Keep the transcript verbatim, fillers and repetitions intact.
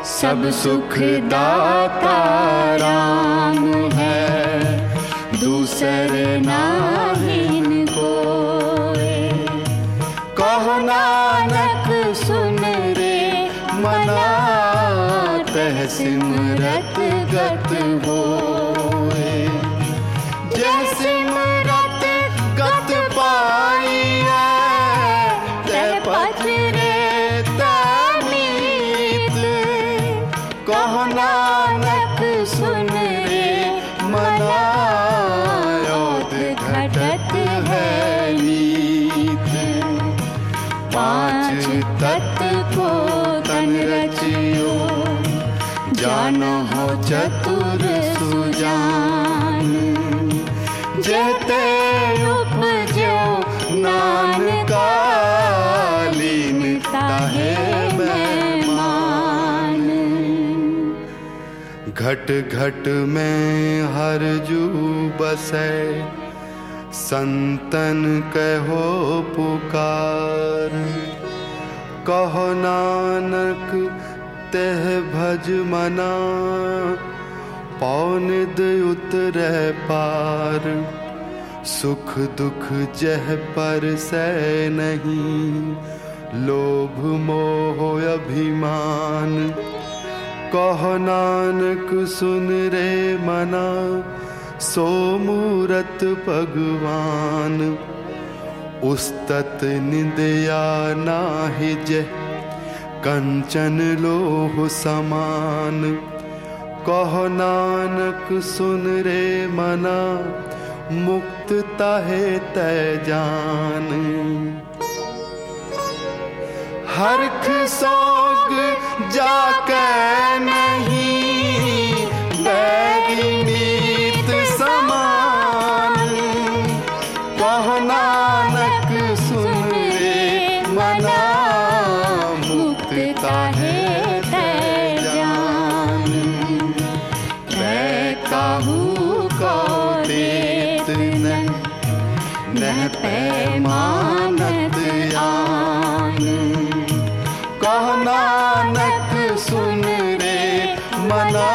सब सुख दाता राम है, दूसर नाहिन कोय। कहो नानक सुन रे मना, तह सिमरत गत होए। जय सिमरत गत पाइए, तह पथ रे तमीत। कहो नानक सुन रे मना, ओद घटत है नीत। पांच तत्व को तन रचियो, जानो हो चतुर सुजान। जहते उपजो नानका, लीनता है मेहमान। घट घट में हर जू बसे, संतन कहो पुकार। कहो नानक तेह भज मना, पौनिद उतरे पार। सुख दुख जह पर से नहीं, लोभ मोह अभिमान। कहो नानक सुन रे मना, सो मूरत भगवान। उस्तत निंदया नाहि जह, कंचन लोह समान। कहो नानक सुन रे मना, मुक्त ताहे तै जान। हरख सोग जाके नहीं, बैरी नीत समान। कहो नानक सुन रे मना, मुक्त ताहे तै जान। मैं काहू को देत न, नह पैमानत आन। कहो नानक सुन रे मना,